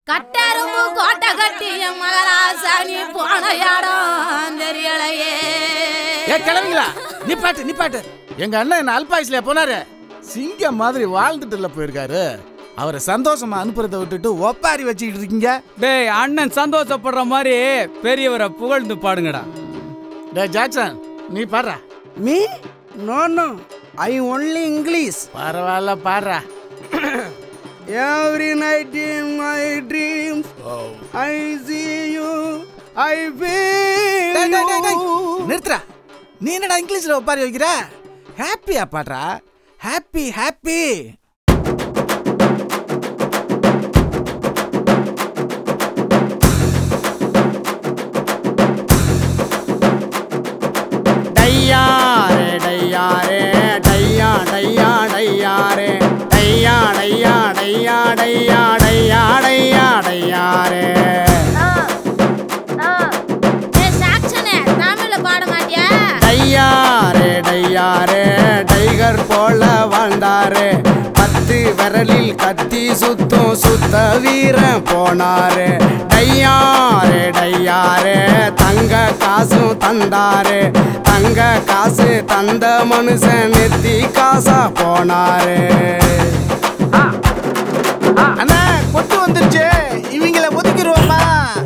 கட்டரும்பு கோட்டை கட்டிய மகராசாணி போன இடம் தெரியலையே. கிளம்புங்களா? நிப்பாட்டு. எங்க அண்ணன் என்ன அல்பாயுஸ்ல போனாரு, சிங்கம் மாதிரி வாழ்ந்துட்டுல போயிருக்காரு. அவரை சந்தோஷமா அனுப்புறத விட்டுட்டு ஒப்பாரி வச்சுக்கிட்டு இருக்கீங்க. டேய், அண்ணன் சந்தோஷப்படுற மாதிரி பெரியவரை புகழ்ந்து பாடுங்கடா. டேய் ஜாக்சன், நீ பாடுறா. Me no I only English. பரவாயில்ல, பாடுறா. Every night in my dreams I see you, I feel you. நிறுத்துறா. நீ என்னடா இங்கிலீஷ்ல ஒப்பாரி வைக்கிற? ஹாப்பியா பாடுறா. ஹாப்பி. டையாரே டையா டையா டையாரே டையா டையா டையா டையா டையா டையா டையாரே. தமிழ்ல பாட மாட்டியா? டையாரே டைகர் போல வாழ்ந்தாரு. 10 விரலில் கத்தி சுத்த வீரன் போனாரு. டையாரே தங்க காசும் தந்தாரு. தங்க காசு தந்த மனுஷன் நெத்தி காசா போனாரு. அண்ணா கொட்டு வந்துருச்சு, இவங்கள ஒதுக்கிடுவோமா?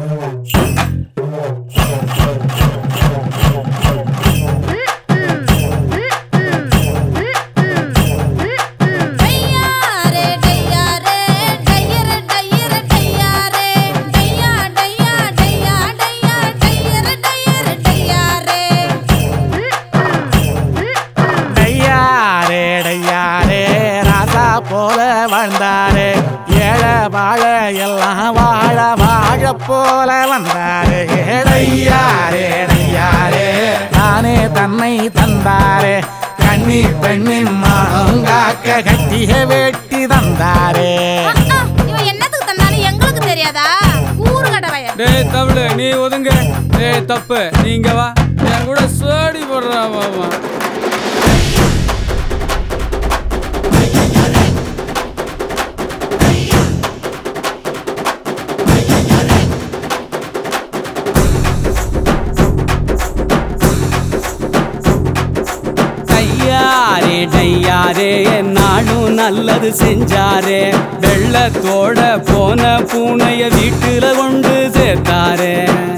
போல வாழ்ந்தாரு. ஏழை வாழ எல்லாம் வாழ போல வந்தாரு. டையாரே தானே தன்னை தந்தாரு. கண்ணி பெண்ணின் மாங்காக்க கட்டிய வேட்டி தந்தாரு. இவன் என்னத்துக்கு தந்தாலும் எங்களுக்கு தெரியாதா? ஊரு கடவைய. டேய் தமிழ், நீ ஒதுங்க. டேய் தப்பு, நீங்க வா, என் கூட சோடி போடுறா. வா டையாரே நானும் நல்லது செஞ்சாரே. வெள்ளத்தோட போன பூனைய வீட்டுல கொண்டு சேர்த்தாரே.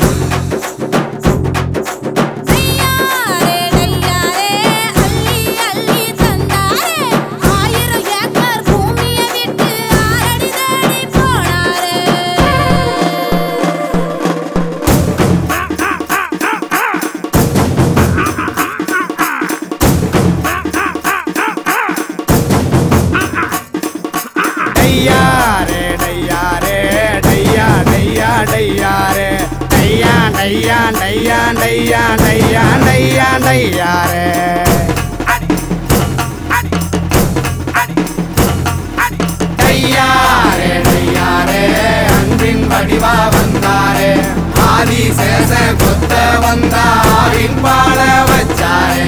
டையாரே அன்பின் வடிவா வந்தாரே. ஆதி சேச கொத்த வந்தாரின் பாட வச்சாரே.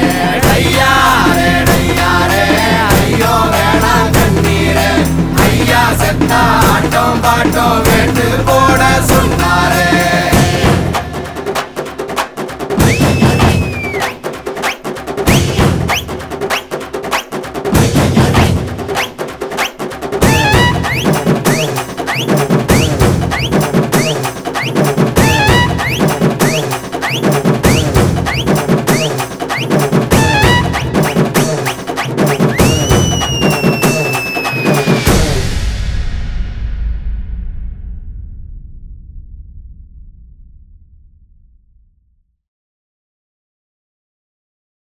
டையாரே ஐயோ வேணாம் கண்ணீரே. ஐயா செத்தா ஆட்டம் பாட்டம் வேண்டு